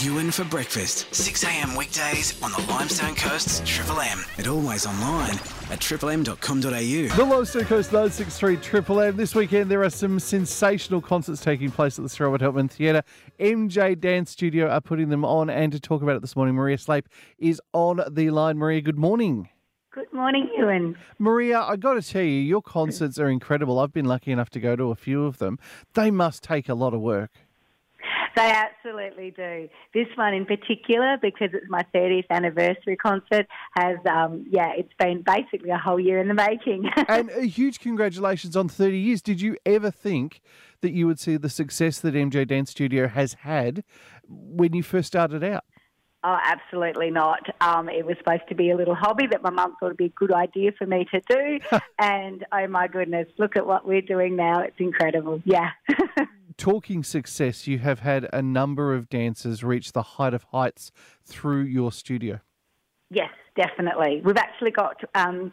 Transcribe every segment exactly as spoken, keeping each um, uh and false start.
Ewan for breakfast, six a.m. weekdays on the Limestone Coast's Triple M. And always online at triple m dot com dot a u. The Limestone Coast nine six three Triple M. This weekend there are some sensational concerts taking place at the Sir Robert Helpman Theatre. M J Dance Studio are putting them on, and to talk about it this morning, Maria Slape is on the line. Maria, good morning. Good morning, Ewan. Maria, I got to tell you, your concerts are incredible. I've been lucky enough to go to a few of them. They must take a lot of work. They absolutely do. This one in particular, because it's my thirtieth anniversary concert, has, um, yeah, it's been basically a whole year in the making. And a huge congratulations on thirty years. Did you ever think that you would see the success that M J Dance Studio has had when you first started out? Oh, absolutely not. Um, it was supposed to be a little hobby that my mum thought would be a good idea for me to do. And, oh, my goodness, look at what we're doing now. It's incredible. Yeah. Talking success, you have had a number of dancers reach the height of heights through your studio. Yes, definitely. We've actually got um,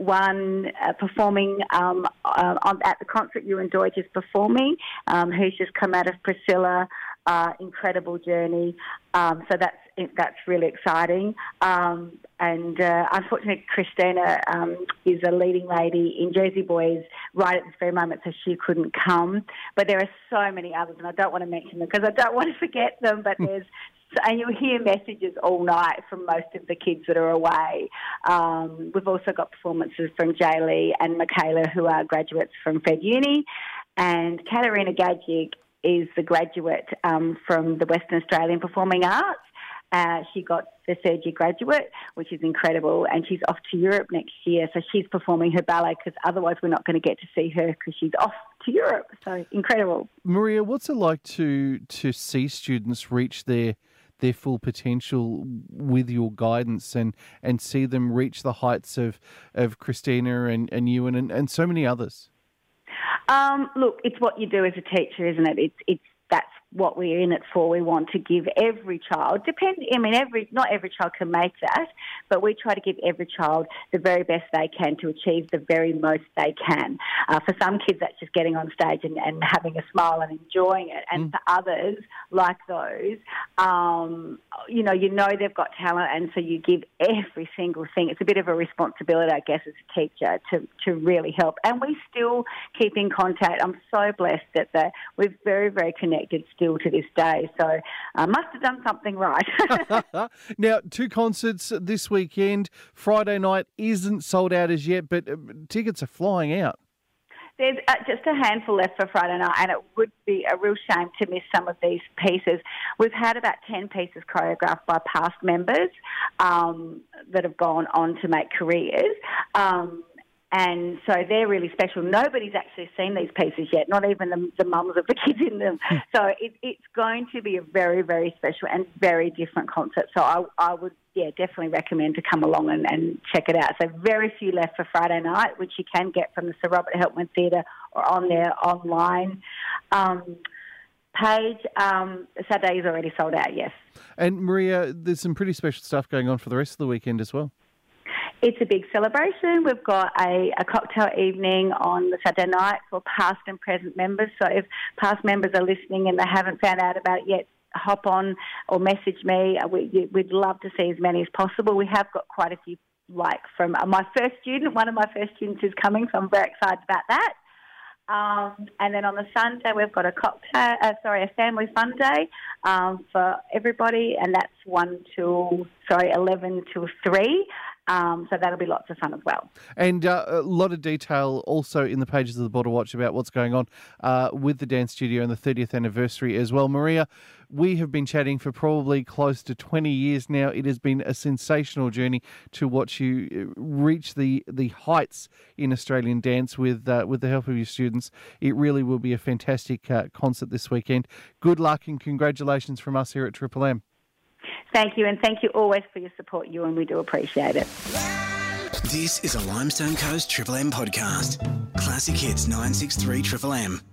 one uh, performing um, uh, on, at the concert you enjoyed just performing, um, who's just come out of Priscilla. Uh, incredible journey. Um, so that's that's really exciting. Um, and uh, unfortunately, Christina um, is a leading lady in Jersey Boys right at this very moment, so she couldn't come. But there are so many others, and I don't want to mention them because I don't want to forget them. But there's and you'll hear messages all night from most of the kids that are away. Um, we've also got performances from Jaylee and Michaela, who are graduates from Fed Uni, and Katarina Gadzik is the graduate um, from the Western Australian Performing Arts. Uh, she got the third year graduate, which is incredible, and she's off to Europe next year. So she's performing her ballet because otherwise we're not going to get to see her because she's off to Europe. So incredible. Maria, what's it like to to see students reach their their full potential with your guidance and, and see them reach the heights of, of Christina and, and you and, and so many others? Um, look, it's what you do as a teacher, isn't it? It's it's that's what we're in it for. We want to give every child, depend. I mean, every not every child can make that, but we try to give every child the very best they can to achieve the very most they can. Uh, for some kids, that's just getting on stage and, and having a smile and enjoying it. And mm. for others, like those, um, you know, you know they've got talent, and so you give every single thing. It's a bit of a responsibility, I guess, as a teacher to, to really help. And we still keep in contact. I'm so blessed that the, we're very, very connected still to this day, so I uh, must have done something right. Now, two concerts this weekend. Friday night isn't sold out as yet, but uh, tickets are flying out. There's uh, just a handful left for Friday night, and it would be a real shame to miss some of these pieces. We've had about ten pieces choreographed by past members um, that have gone on to make careers. Um, And so they're really special. Nobody's actually seen these pieces yet, not even the, the mums of the kids in them. So it, it's going to be a very, very special and very different concert. So I, I would, yeah, definitely recommend to come along and, and check it out. So very few left for Friday night, which you can get from the Sir Robert Helpman Theatre or on their online um, page. Um, Saturday is already sold out, yes. And Maria, there's some pretty special stuff going on for the rest of the weekend as well. It's a big celebration. We've got a, a cocktail evening on the Saturday night for past and present members. So if past members are listening and they haven't found out about it yet, hop on or message me. We, we'd love to see as many as possible. We have got quite a few, like from my first student. One of my first students is coming, so I'm very excited about that. Um, and then on the Sunday, we've got a cocktail, uh, sorry, a family fun day um, for everybody, and that's one till, sorry, eleven till three. Um, so that'll be lots of fun as well. And uh, a lot of detail also in the pages of the Border Watch about what's going on uh, with the dance studio and the thirtieth anniversary as well. Maria, we have been chatting for probably close to twenty years now. It has been a sensational journey to watch you reach the, the heights in Australian dance with uh, with the help of your students. It really will be a fantastic uh, concert this weekend. Good luck and congratulations from us here at Triple M. Thank you, and thank you always for your support, you, and we do appreciate it. This is a Limestone Coast Triple M podcast. Classic Hits nine six three Triple M.